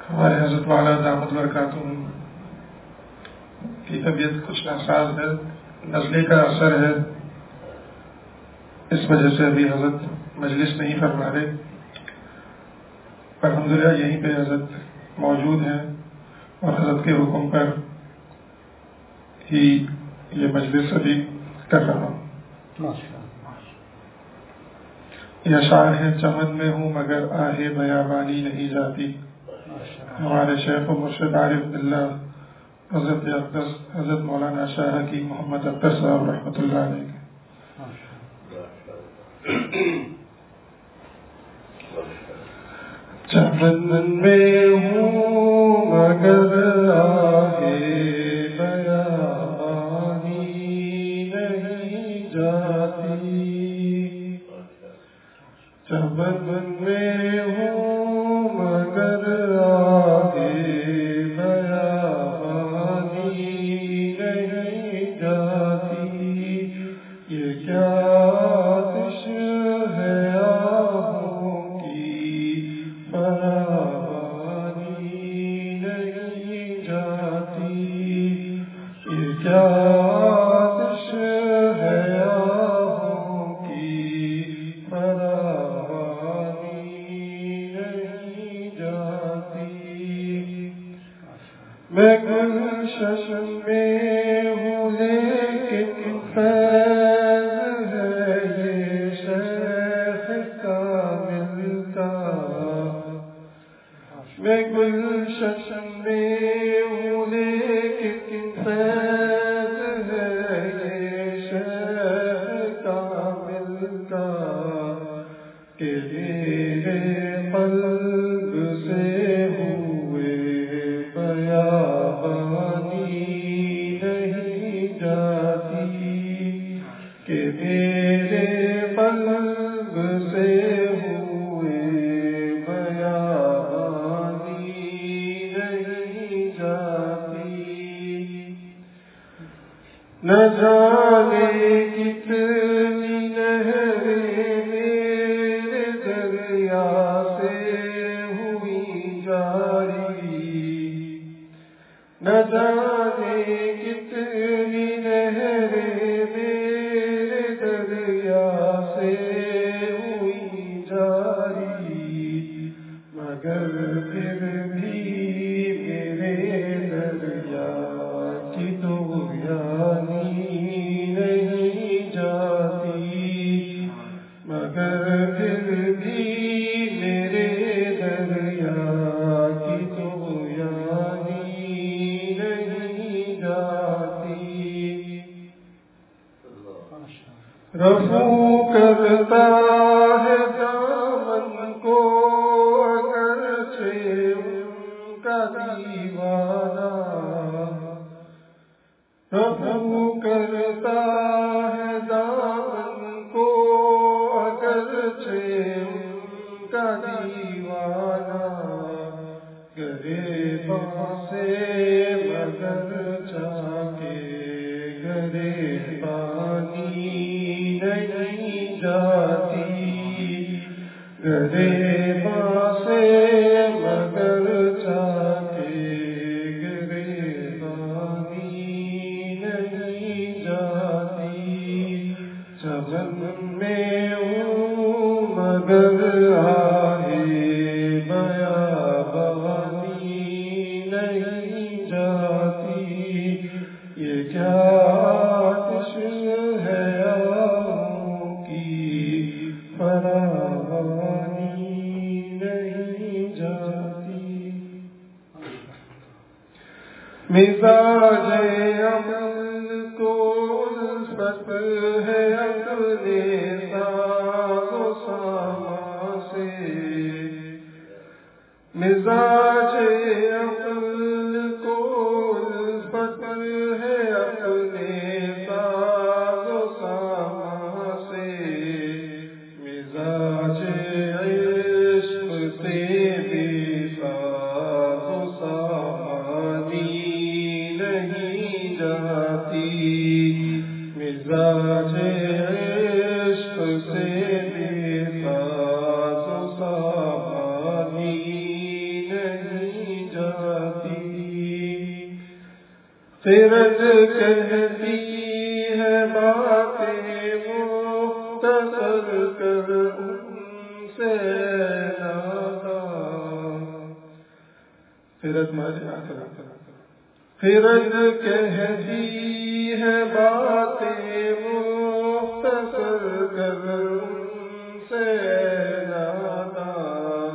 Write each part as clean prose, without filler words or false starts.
ہمارے حضرت والا دامت برکاتہم کی طبیعت کچھ ناساز ہے، نزلے کا اثر ہے، اس وجہ سے ابھی حضرت مجلس نہیں فرما رہے۔ الحمدللہ یہیں پہ حضرت موجود ہیں اور حضرت کے حکم پر ہی یہ مجلس ابھی کر رہا ہوں۔ یہ اشعار ہے، چمن میں ہوں مگر آہ بیابانی نہیں جاتی۔ ہمارے شیخ و مرشد عارف باللہ حضرت اقدس حضرت مولانا شاہ کی محمد اختر صاحب رحمۃ اللہ علیہ۔ چمن میں ہوں مگر آہ بیابانی نہیں جاتی، چمن میں ہوں مگر آہ بیابانی نہیں جاتی، یہ کیا آتش ہے آہوں کی فراوانی نہیں جاتی، یہ کیا آتش ہے آہوں کی فراوانی نہیں جاتی۔ میں گلشن میں ہوں لیکن فیض ہے یہ شیخ کامل کا، میں گلشن میں ہوں لیکن فیض ہے یہ شیخ کامل کا، کہ میرے قلب سے ہوئے بیابانی نہیں جاتی، کہ میرے قلب سے ہوئے بیابانی نہیں جاتی۔ نہ جانے کتنی نہریں میرے دریا سے ہوئی جاری، نہ جانے کتنی نہریں میرے دریا سے ہوئی جاری، مگر پھر بھی میرے دریا کی طغیانی نہیں جاتی، مگر پھر بھی میرے دریا کی طغیانی نہیں جاتی۔ رفو کرتا ہے دامن کو اگرچہ ان کا دیوانہ، رفو کرتا ہے دامن کو اگرچہ ان کا دیوانہ، گریباں سے مگر چاکے گریبانی نہیں جاتی، گریباں سے مگر چاکے گریبانی نہیں جاتی، چمن میں ہوں مگر آہ بیابانی نہیں جاتی، یہ کیا آتش ہے آہوں کی فراوانی نہیں جاتی۔ مزاج عمل کو الفت ہے اپنے ساز و سامان سے، مزاج عمل کو الفت ہے اپنے ساز و سامان سے، مزاج عشق سے بھی ساز و سامانی نہیں جاتی، مزاج عشق سے بھی ساز و سامانی نہیں خرد کہتی ہے باتیں مختصر کر ان سے ناداں، خرد کہتی ہے باتیں مختصر کر ان سے ناداں،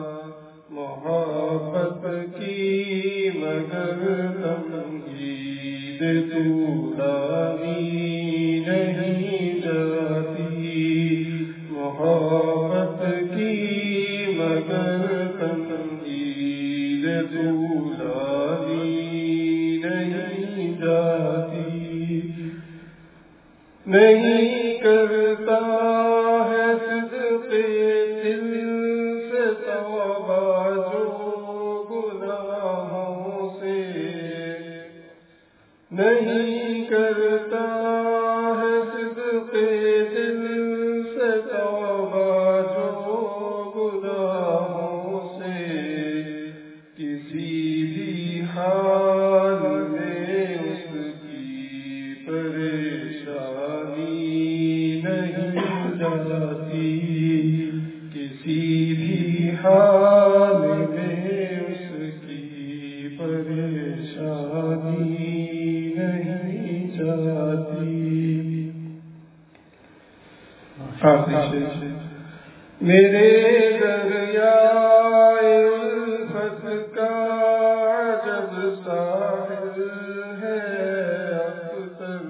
محبت کی مگر تمہید طولانی نہیں جاتی، محبت کی مگر تمہید طولانی نہیں جاتی، نہیں کرتا ہے صدق دل سے توبہ جو گناہوں سے، نہیں کرتا ہے صدق دل سے توبہ جو گناہوں سے، کسی بھی حال میں اس کی پریشانی نہیں جاتی، کسی بھی حال میں اس کی پریشانی نہیں جاتی۔ میرے دریائے الفت کا عجب ساحل ہے اختر،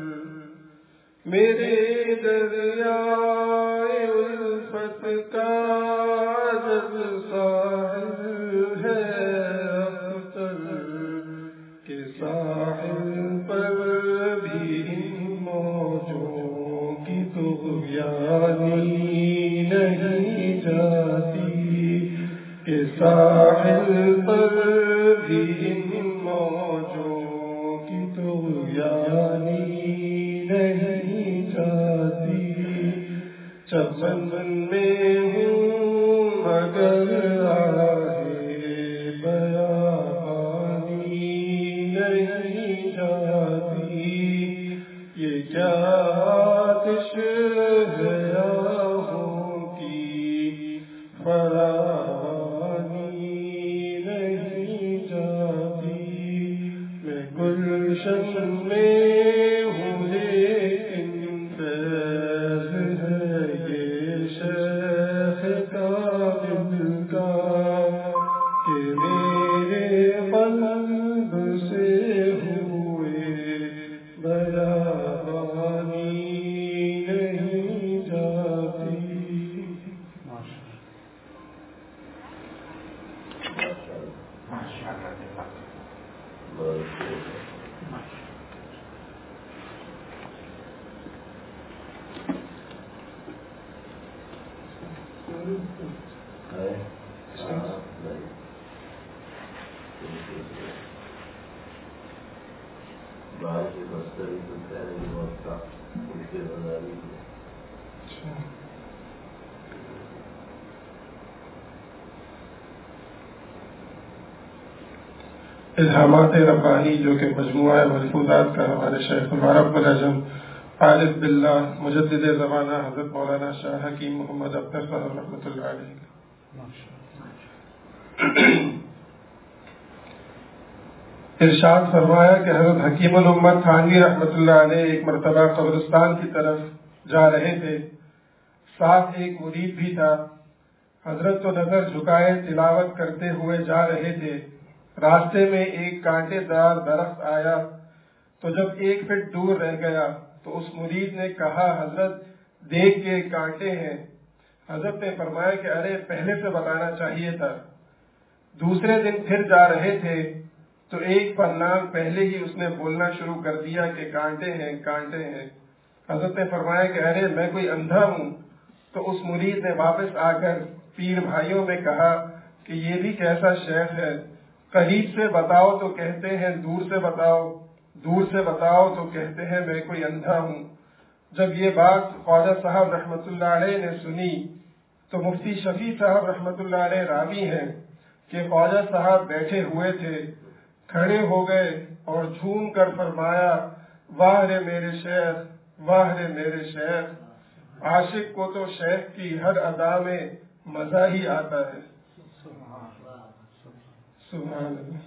میرے دریائے الفت کا عجب ساحل ہے اختر، کہ ساحل پر بھی ان موجوں کی طغیانی نہیں جاتی، کہ ساحل پر بھی ان موجوں کی طغیانی نہیں جاتی، چمن میں ہوں مگر آہے بیابانی نہیں جاتی، یہ کیا آتش ہے آہوں کی فراوانی نہیں جاتی، میں گلشن میں ہوں لیکن فیض ہے یہ شیخ کامل کا، کہ میرے قلب سے ہوئے بیابانی نہیں جاتی۔ الہامات ربانی جو کہ مجموعہ ملفوظات کا ہمارے شیخ رب العجم عارف باللہ مجدد زمانہ حضرت مولانا شاہ حکیم محمد اختر صاحب رحمۃ اللہ علیہ، ارشاد فرمایا کہ حضرت حکیم الامت تھانوی رحمۃ اللہ علیہ ایک مرتبہ قبرستان کی طرف جا رہے تھے، ساتھ ایک مرید بھی تھا۔ حضرت تو نظر جھکائے تلاوت کرتے ہوئے جا رہے تھے، راستے میں ایک کانٹے دار درخت آیا تو جب 1 فٹ دور رہ گیا تو اس مرید نے کہا حضرت دیکھ کے کانٹے ہیں۔ حضرت نے فرمایا کہ ارے پہلے سے بتانا چاہیے تھا۔ دوسرے دن پھر جا رہے تھے تو ایک پرنام پہلے ہی اس نے بولنا شروع کر دیا کہ کانٹے ہیں کانٹے ہیں۔ حضرت نے فرمایا کہ ارے میں کوئی اندھا ہوں؟ تو اس مرید نے واپس آ کر پیر بھائیوں میں کہا کہ یہ بھی کیسا شیخ ہے، قریب سے بتاؤ تو کہتے ہیں دور سے بتاؤ، دور سے بتاؤ تو کہتے ہیں میں کوئی اندھا ہوں۔ جب یہ بات خواجہ صاحب رحمۃ اللہ علیہ نے سنی تو مفتی شفیع صاحب رحمۃ اللہ علیہ راوی ہیں کہ خواجہ صاحب بیٹھے ہوئے تھے، کھڑے ہو گئے اور جھوم کر فرمایا واہ رے میرے شیخ، واہ رے میرے شیخ، عاشق کو تو شیخ کی ہر ادا میں مزہ ہی آتا ہے۔ سبحان اللہ۔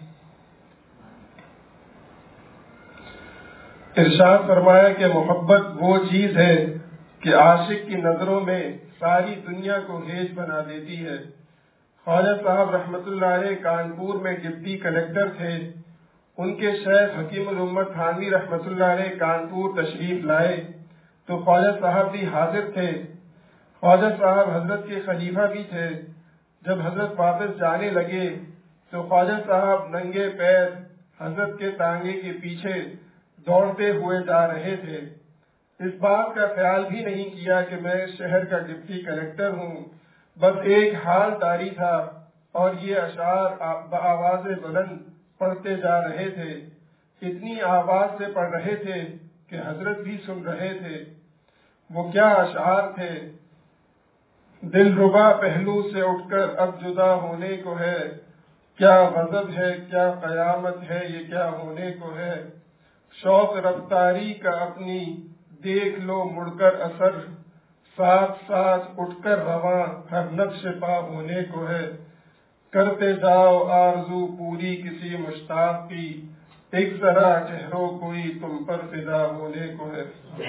ارشاد فرمایا کہ محبت وہ چیز ہے کہ عاشق کی نظروں میں ساری دنیا کو ہیج بنا دیتی ہے۔ خواجہ صاحب رحمت اللہ علیہ کانپور میں ڈپٹی کلیکٹر تھے۔ ان کے شیخ حکیم الامت تھانوی رحمت اللہ علیہ کانپور تشریف لائے تو خواجہ صاحب بھی حاضر تھے۔ خواجہ صاحب حضرت کے خلیفہ بھی تھے۔ جب حضرت واپس جانے لگے تو خواجہ صاحب ننگے پیر حضرت کے تانگے کے پیچھے دوڑتے ہوئے جا رہے تھے۔ اس بات کا خیال بھی نہیں کیا کہ میں اس شہر کا ڈپٹی کلیکٹر ہوں، بس ایک حال داری تھا اور یہ اشعار بآواز بلند پڑھتے جا رہے تھے۔ اتنی آواز سے پڑھ رہے تھے کہ حضرت بھی سن رہے تھے۔ وہ کیا اشعار تھے! دل ربا پہلو سے اٹھ کر اب جدا ہونے کو ہے، کیا غضب ہے کیا قیامت ہے یہ کیا ہونے کو ہے، شوق رفتاری کا اپنی دیکھ لو مڑ کر اثر، ساتھ ساتھ اٹھ کر رواں ہر نقش پا ہونے کو ہے، کرتے جاؤ آرزو پوری کسی مشتاق کی، ایک ذرا چہروں کوئی تم پر فدا ہونے کو ہے۔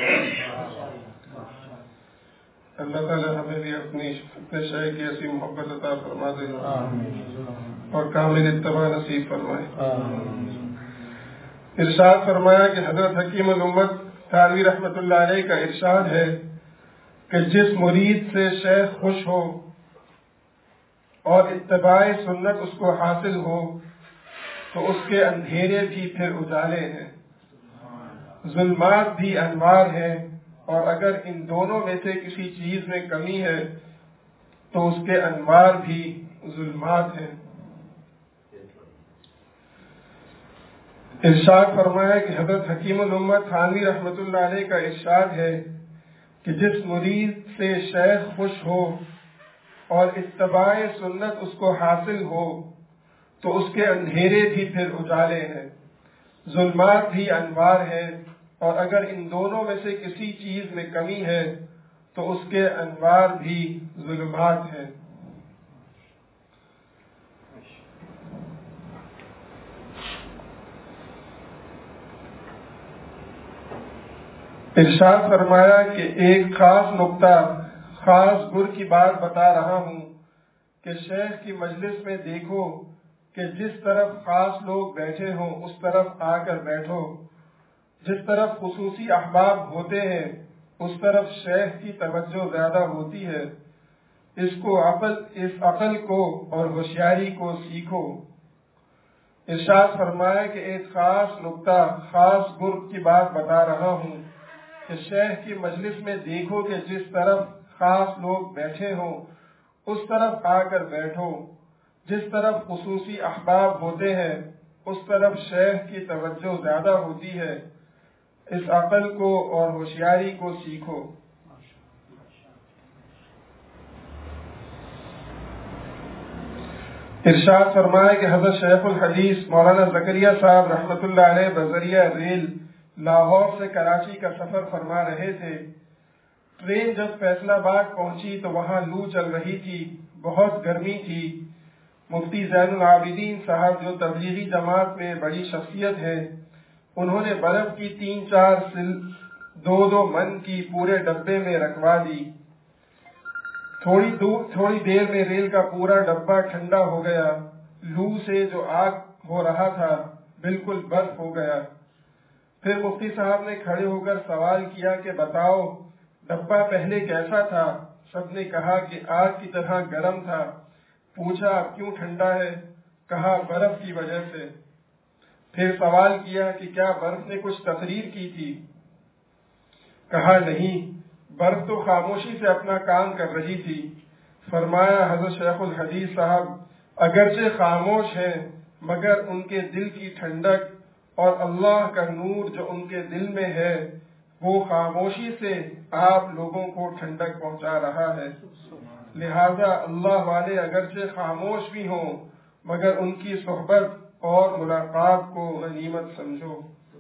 اللہ تعالیٰ ہمیں بھی اپنے شے کی ایسی محبت عطا فرما دے اور کامل اتباع نصیب فرمائے۔ ارشاد فرمایا کہ حضرت حکیم الامت تھانوی رحمت اللہ علیہ کا ارشاد ہے کہ جس مرید سے شیخ خوش ہو اور اتباع سنت اس کو حاصل ہو تو اس کے اندھیرے بھی پھر اجالے ہیں، ظلمات بھی انوار ہیں، اور اگر ان دونوں میں سے کسی چیز میں کمی ہے تو اس کے انوار بھی ظلمات ہیں۔ ارشاد فرمایا کہ حضرت حکیم الامت تھانوی رحمت اللہ علیہ کا ارشاد ہے کہ جس مرید سے شیخ خوش ہو اور اتباع سنت اس کو حاصل ہو تو اس کے اندھیرے بھی پھر اجالے ہیں، ظلمات بھی انوار ہیں، اور اگر ان دونوں میں سے کسی چیز میں کمی ہے تو اس کے انوار بھی ظلمات ہیں۔ ارشاد فرمایا کہ ایک خاص نقطہ، خاص گر کی بات بتا رہا ہوں کہ شیخ کی مجلس میں دیکھو کہ جس طرف خاص لوگ بیٹھے ہوں اس طرف آ کر بیٹھو، جس طرف خصوصی احباب ہوتے ہیں اس طرف شیخ کی توجہ زیادہ ہوتی ہے۔ اس عقل کو اور ہوشیاری کو سیکھو۔ ارشاد فرمایا کہ ایک خاص نقطہ، خاص گر کی بات بتا رہا ہوں کہ شیخ کی مجلس میں دیکھو کہ جس طرف خاص لوگ بیٹھے ہوں اس طرف آ کر بیٹھو، جس طرف خصوصی احباب ہوتے ہیں اس طرف شیخ کی توجہ زیادہ ہوتی ہے۔ اس عقل کو اور ہوشیاری کو سیکھو۔ ارشاد فرمایا کہ حضرت شیخ الحدیث مولانا زکریا صاحب رحمت اللہ علیہ بذریعہ ریل لاہور سے کراچی کا سفر فرما رہے تھے۔ ٹرین جب فیصل آباد پہنچی تو وہاں لو چل رہی تھی، بہت گرمی تھی۔ مفتی زین العابدین صاحب جو تبلیغی جماعت میں بڑی شخصیت ہے، انہوں نے برف کی 3-4 سل 2-2 من کی پورے ڈبے میں رکھوا دی۔ تھوڑی دیر میں ریل کا پورا ڈبہ ٹھنڈا ہو گیا، لو سے جو آگ ہو رہا تھا بالکل برف ہو گیا۔ پھر مفتی صاحب نے کھڑے ہو کر سوال کیا کہ بتاؤ ڈبہ پہلے کیسا تھا؟ سب نے کہا کہ آگ کی طرح گرم تھا۔ پوچھا کیوں ٹھنڈا ہے؟ کہا برف کی وجہ سے۔ پھر سوال کیا کہ کیا برف نے کچھ تقریر کی تھی؟ کہا نہیں، برف تو خاموشی سے اپنا کام کر رہی تھی۔ فرمایا حضرت شیخ الحدیث صاحب اگرچہ خاموش ہیں مگر ان کے دل کی ٹھنڈک اور اللہ کا نور جو ان کے دل میں ہے وہ خاموشی سے آپ لوگوں کو ٹھنڈک پہنچا رہا ہے۔ لہذا اللہ والے اگرچہ خاموش بھی ہوں مگر ان کی صحبت اور ملاقات کو غنیمت سمجھو۔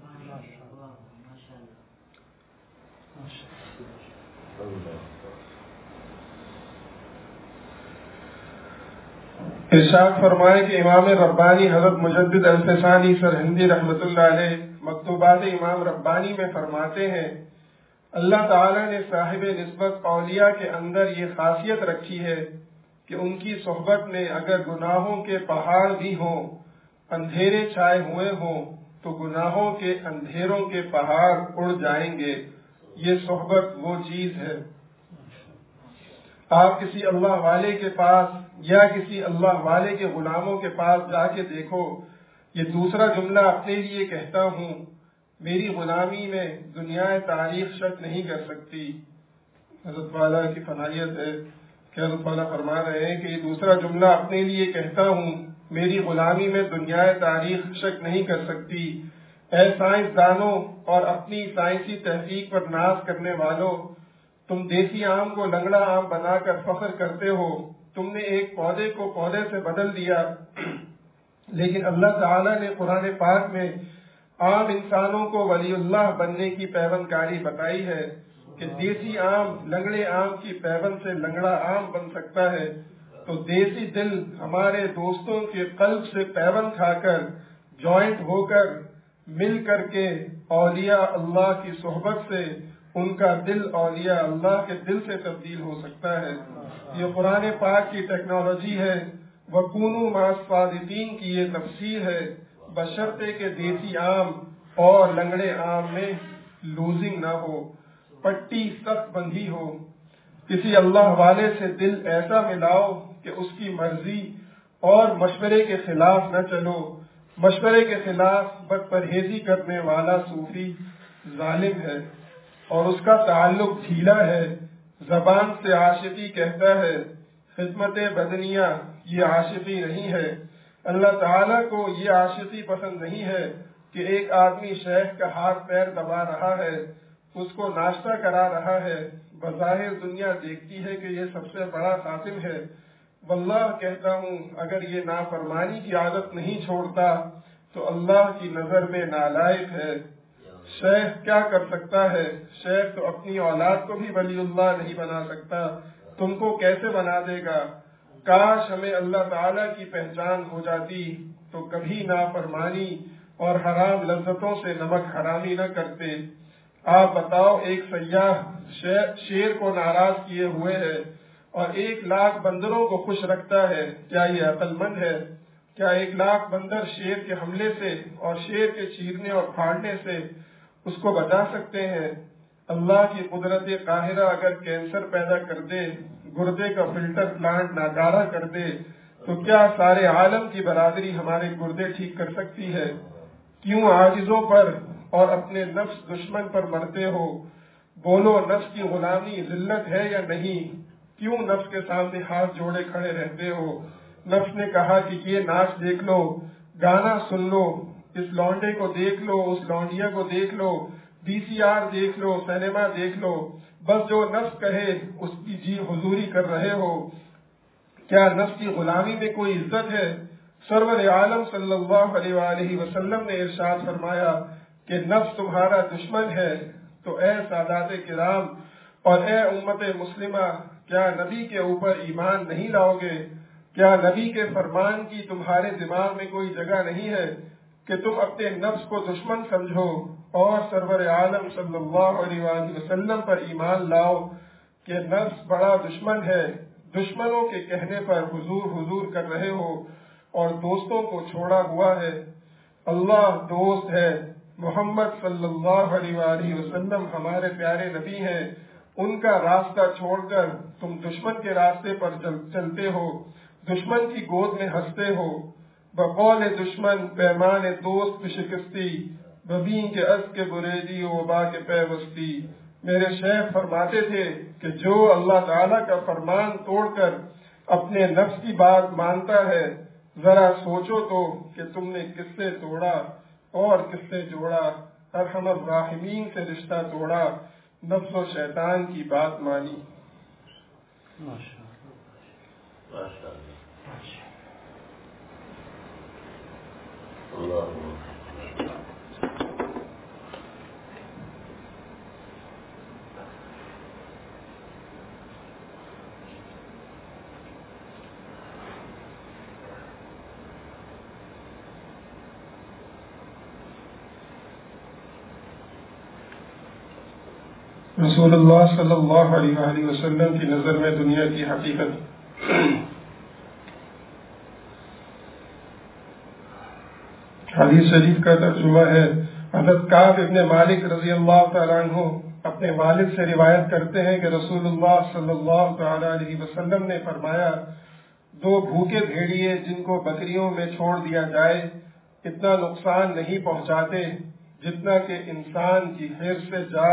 ارشاد فرمائے کہ امام ربانی حضرت مجدد الفسانی سرہندی رحمۃ اللہ علیہ مکتوبات امام ربانی میں فرماتے ہیں، اللہ تعالیٰ نے صاحب نسبت اولیاء کے اندر یہ خاصیت رکھی ہے کہ ان کی صحبت میں اگر گناہوں کے پہاڑ بھی ہوں، اندھیرے چھائے ہوئے ہوں، تو گناہوں کے اندھیروں کے پہاڑ اڑ جائیں گے۔ یہ صحبت وہ چیز ہے۔ آپ کسی اللہ والے کے پاس یا کسی اللہ والے کے غلاموں کے پاس جا کے دیکھو، یہ دوسرا جملہ اپنے لیے کہتا ہوں، میری غلامی میں دنیا تاریخ شک نہیں کر سکتی۔ حضرت والا کی فنائیت ہے کہ حضرت والا فرما رہے ہیں کہ یہ دوسرا جملہ اپنے لیے کہتا ہوں، میری غلامی میں دنیا تاریخ شک نہیں کر سکتی۔ اے سائنسدانوں اور اپنی سائنسی تحقیق پر ناز کرنے والوں، تم دیسی آم کو لنگڑا آم بنا کر فخر کرتے ہو۔ تم نے ایک پودے کو پودے سے بدل دیا، لیکن اللہ تعالیٰ نے قرآن پاک میں عام انسانوں کو ولی اللہ بننے کی پیوند کاری بتائی ہے کہ دیسی آم لنگڑے آم کی پیوند سے لنگڑا آم بن سکتا ہے۔ تو دیسی دل ہمارے دوستوں کے قلب سے پیوند کھا کر، جوائنٹ ہو کر، مل کر کے اولیاء اللہ کی صحبت سے ان کا دل اولیاء اللہ کے دل سے تبدیل ہو سکتا ہے۔ یہ قرآن پاک کی ٹیکنالوجی ہے۔ وَكُونُوا مَعَ الصَّادِقِينَ کی یہ تفسیر ہے، بشرطے کہ دیسی آم اور لنگڑے آم میں لوزنگ نہ ہو، پٹی سخت بندھی ہو۔ کسی اللہ والے سے دل ایسا ملاؤ کہ اس کی مرضی اور مشورے کے خلاف نہ چلو۔ مشورے کے خلاف بد پرہیزی کرنے والا صوفی ظالم ہے اور اس کا تعلق ڈھیلا ہے، زبان سے عاشقی کہتا ہے، خدمت بدنیہ یہ عاشقی نہیں ہے۔ اللہ تعالیٰ کو یہ عاشقی پسند نہیں ہے کہ ایک آدمی شیخ کا ہاتھ پیر دبا رہا ہے، اس کو ناشتہ کرا رہا ہے، بظاہر دنیا دیکھتی ہے کہ یہ سب سے بڑا خاتم ہے۔ واللہ کہتا ہوں اگر یہ نافرمانی کی عادت نہیں چھوڑتا تو اللہ کی نظر میں نالائق ہے۔ شیخ کیا کر سکتا ہے؟ شیخ تو اپنی اولاد کو بھی ولی اللہ نہیں بنا سکتا، تم کو کیسے بنا دے گا؟ کاش ہمیں اللہ تعالیٰ کی پہچان ہو جاتی تو کبھی نافرمانی اور حرام لذتوں سے نمک حرامی نہ کرتے۔ آپ بتاؤ، ایک سیاح شیر کو ناراض کیے ہوئے ہے اور 1,00,000 بندروں کو خوش رکھتا ہے، کیا یہ عقل مند ہے؟ کیا 1,00,000 بندر شیر کے حملے سے اور شیر کے چیرنے اور پھاڑنے سے اس کو بچا سکتے ہیں؟ اللہ کی قدرت قاہرہ اگر کینسر پیدا کر دے، گردے کا فلٹر پلانٹ ناکارہ کر دے، تو کیا سارے عالم کی برادری ہمارے گردے ٹھیک کر سکتی ہے؟ کیوں عاجزوں پر اور اپنے نفس دشمن پر مرتے ہو؟ بولو، نفس کی غلامی ذلت ہے یا نہیں؟ کیوں نفس کے سامنے ہاتھ جوڑے کھڑے رہتے ہو؟ نفس نے کہا کہ یہ ناچ دیکھ لو، گانا سن لو، اس لونڈے کو دیکھ لو، اس لونڈیا کو دیکھ لو، VCR دیکھ لو، سینما دیکھ لو، بس جو نفس کہے اس کی جی حضوری کر رہے ہو۔ کیا نفس کی غلامی میں کوئی عزت ہے؟ سرور عالم صلی اللہ علیہ وآلہ وسلم نے ارشاد فرمایا کہ نفس تمہارا دشمن ہے۔ تو اے سادات کرام اور اے امت مسلمہ، کیا نبی کے اوپر ایمان نہیں لاؤ گے؟ کیا نبی کے فرمان کی تمہارے دماغ میں کوئی جگہ نہیں ہے کہ تم اپنے نفس کو دشمن سمجھو اور سرور عالم صلی اللہ علیہ وآلہ وسلم پر ایمان لاؤ کہ نفس بڑا دشمن ہے؟ دشمنوں کے کہنے پر حضور حضور کر رہے ہو اور دوستوں کو چھوڑا ہوا ہے۔ اللہ دوست ہے، محمد صلی اللہ علیہ وآلہ وسلم ہمارے پیارے نبی ہیں، ان کا راستہ چھوڑ کر تم دشمن کے راستے پر چلتے ہو، دشمن کی گود میں ہنستے ہو۔ بقول دشمن پیمان دوست بشکستی، ببین کے از کے بریدی و وبا کے پیوستی۔ میرے شیخ فرماتے تھے کہ جو اللہ تعالیٰ کا فرمان توڑ کر اپنے نفس کی بات مانتا ہے، ذرا سوچو تو کہ تم نے کس سے توڑا اور کس سے جوڑا؟ ارحم الراحمین سے رشتہ توڑا، نفس و شیطان کی بات مانی۔ رسول اللہ صلی اللہ علیہ وآلہ وسلم کی نظر میں دنیا کی حقیقت۔ حدیث شریف کا ترجمہ ہے۔ حضرت کعب ابن مالک رضی اللہ تعالیٰ عنہ اپنے والد سے روایت کرتے ہیں کہ رسول اللہ صلی اللہ تعالیٰ علیہ وسلم نے فرمایا، دو بھوکے بھیڑیے جن کو بکریوں میں چھوڑ دیا جائے اتنا نقصان نہیں پہنچاتے جتنا کہ انسان کی حرص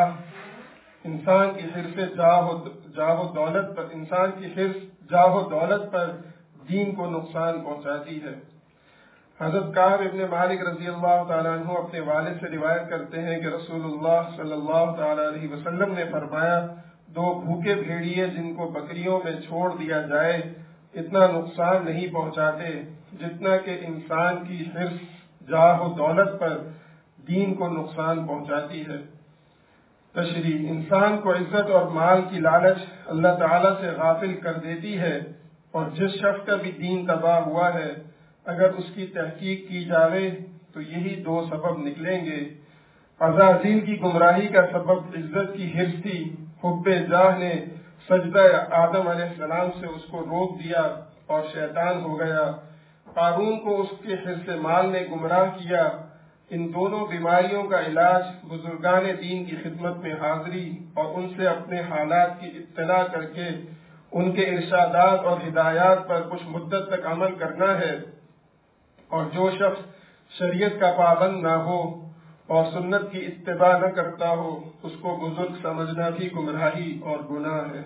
جاہ و دولت پر دین کو نقصان پہنچاتی ہے۔ حضرت کعب ابن مالک رضی اللہ تعالیٰ عنہ اپنے والد سے روایت کرتے ہیں کہ رسول اللہ صلی اللہ تعالیٰ علیہ وسلم نے فرمایا، دو بھوکے بھیڑیے جن کو بکریوں میں چھوڑ دیا جائے اتنا نقصان نہیں پہنچاتے جتنا کہ انسان کی حرص جاہ و دولت پر دین کو نقصان پہنچاتی ہے۔ تشریح: انسان کو عزت اور مال کی لالچ اللہ تعالیٰ سے غافل کر دیتی ہے، اور جس شخص کا بھی دین تباہ ہوا ہے اگر اس کی تحقیق کی جائے تو یہی دو سبب نکلیں گے۔ عزازیل کی گمراہی کا سبب عزت کی حرص تھی۔ حب جاہ نے سجدہ آدم علیہ السلام سے اس کو روک دیا اور شیطان ہو گیا۔ قارون کو اس کے حرص مال نے گمراہ کیا۔ ان دونوں بیماریوں کا علاج بزرگان دین کی خدمت میں حاضری اور ان سے اپنے حالات کی اطلاع کر کے ان کے ارشادات اور ہدایات پر کچھ مدت تک عمل کرنا ہے، اور جو شخص شریعت کا پابند نہ ہو اور سنت کی اتباع نہ کرتا ہو اس کو بزرگ سمجھنا بھی گمراہی اور گناہ ہے۔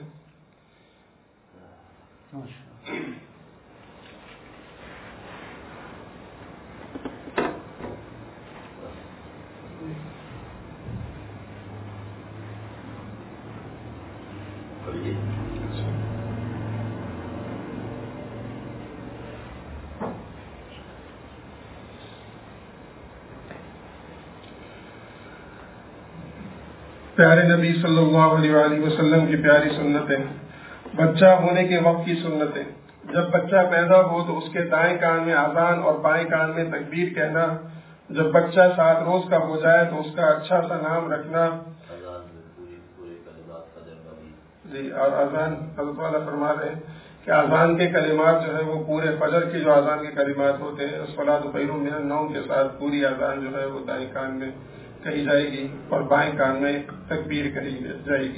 پیارے نبی صلی اللہ علیہ وآلہ وسلم کی پیاری سنتیں۔ بچہ ہونے کے وقت کی سنتیں۔ جب بچہ پیدا ہو تو اس کے دائیں کان میں اذان اور بائیں کان میں تکبیر کہنا۔ جب بچہ 7 روز کا ہو جائے تو اس کا اچھا سا نام رکھنا۔ جی، اور اذان حضرت والا فرما رہے ہیں کہ اذان کے کلمات جو ہے وہ پورے فجر کے جو اذان کے کلمات ہوتے ہیں الصلاۃ خیر من النوم کے ساتھ پوری اذان جو ہے وہ دائیں کان میں کہی جائے گی اور بائیں کان میں تکبیر کہی جائے گی۔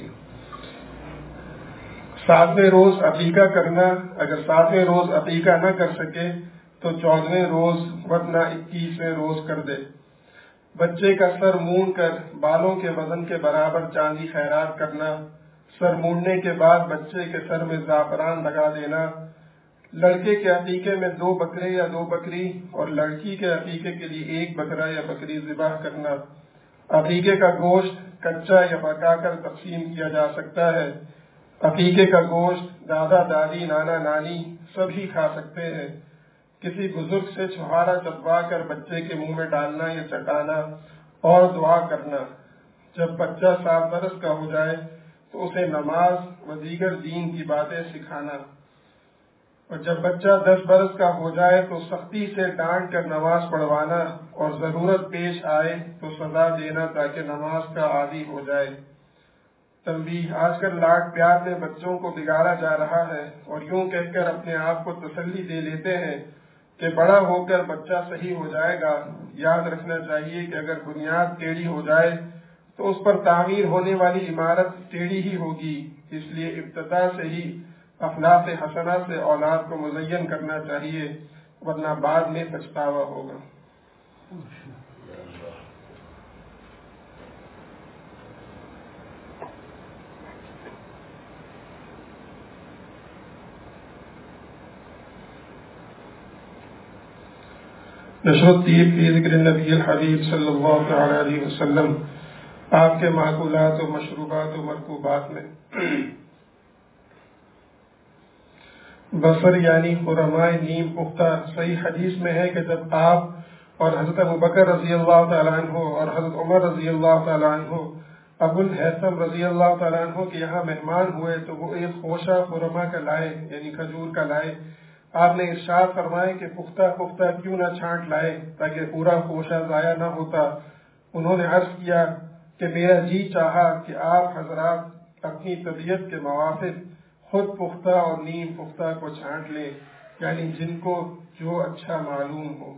7ویں روز عقیقہ کرنا۔ اگر 7ویں روز عقیقہ نہ کر سکے تو 14ویں روز ورنہ 21ویں روز کر دے۔ بچے کا سر مونڈ کر بالوں کے وزن کے برابر چاندی خیرات کرنا۔ سر مونڈنے کے بعد بچے کے سر میں زعفران لگا دینا۔ لڑکے کے عقیقے میں 2 بکرے یا 2 بکری اور لڑکی کے عقیقے کے لیے 1 بکرا یا بکری ذبح کرنا۔ عقیقے کا گوشت کچا یا پکا کر تقسیم کیا جا سکتا ہے۔ عقیقے کا گوشت دادا دادی نانا نانی سبھی کھا سکتے ہیں۔ کسی بزرگ سے چھہارا چبوا کر بچے کے منہ میں ڈالنا یا چٹانا اور دعا کرنا۔ جب بچہ 7 برس کا ہو جائے تو اسے نماز و دیگر دین کی باتیں سکھانا، اور جب بچہ 10 برس کا ہو جائے تو سختی سے ڈانٹ کر نماز پڑھوانا اور ضرورت پیش آئے تو سزا دینا تاکہ نماز کا عادی ہو جائے۔ تنبیہ: آج کل لاڈ پیار میں بچوں کو بگاڑا جا رہا ہے اور یوں کہہ کر اپنے آپ کو تسلی دے لیتے ہیں کہ بڑا ہو کر بچہ صحیح ہو جائے گا۔ یاد رکھنا چاہیے کہ اگر بنیاد ٹیڑھی ہو جائے تو اس پر تعمیر ہونے والی عمارت ٹیڑھی ہی ہوگی۔ اس لیے ابتدا سے ہی اخلاق حسنہ سے اولاد کو مزین کرنا چاہیے، ورنہ بعد میں پچھتاوا ہوگا۔ نشر الطیب فی ذکر النبی الحبیب صلی اللہ تعالی علیہ وسلم۔ آپ کے معقولات و مشروبات و مرکوبات میں بصر یعنی خرمائے نیم پختہ۔ صحیح حدیث میں ہے کہ جب آپ اور حضرت ابوبکر رضی اللہ تعالیٰ عنہ اور حضرت عمر رضی اللہ تعالیٰ عنہ ابو الہیثم رضی اللہ تعالیٰ عنہ کے یہاں مہمان ہوئے تو وہ ایک خوشہ خرما کا لائے، یعنی کھجور کا لائے. آپ نے ارشاد فرمائے کہ پختہ پختہ کیوں نہ چھانٹ لائے تاکہ پورا خوشہ ضائع نہ ہوتا. انہوں نے عرض کیا کہ میرا جی چاہا کہ آپ حضرات اپنی طبیعت کے موافق خود پختہ اور نیم پختہ کو چھانٹ لیں، یعنی جن کو جو اچھا معلوم ہو.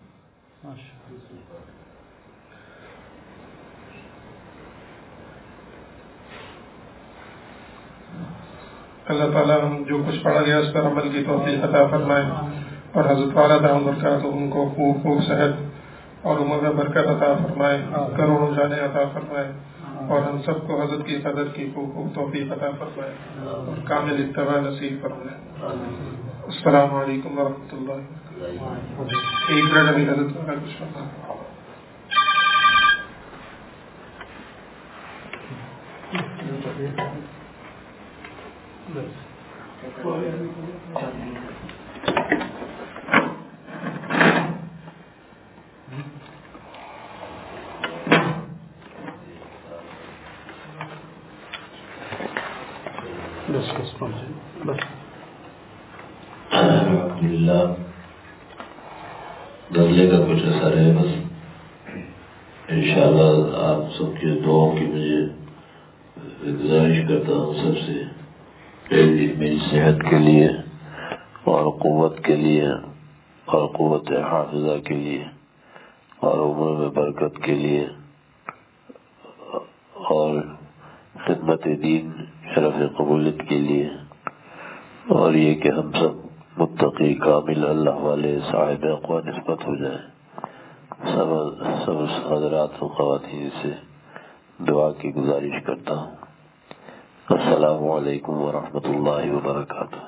اللہ تعالیٰ ہم جو کچھ پڑھا گیا اس پر عمل کی توفیق عطا فرمائے، اور حضرت والا دام برکات ان کو خوب خوب صحت اور عمر میں برکت عطا فرمائے، کروڑوں جانے عطا فرمائے، اور ہم سب کو حضرت کی قدر کی خوب خوب توفیق عطا فرمائے اور کامل اتباع نصیب فرمائے. السلام علیکم ورحمۃ اللہ. ایک منٹ ابھی حضرت والا کچھ فرمائے. الحمدللہ نزلے کا کچھ اثر ہے، بس انشاءاللہ آپ سب کے دعاؤں کی مجھے گزارش کرتا ہوں سب سے، میری صحت کے لیے اور قوت کے لیے اور قوت حافظہ کے لیے اور عمر میں برکت کے لیے اور خدمت دین شرف قبولیت کے لیے، اور یہ کہ ہم سب متقی کامل اللہ والے صاحب اقوى نسبت ہو جائیں. سب حضرات و خواتین سے دعا کی گزارش کرتا ہوں. السلام علیکم ورحمۃ اللہ وبرکاتہ.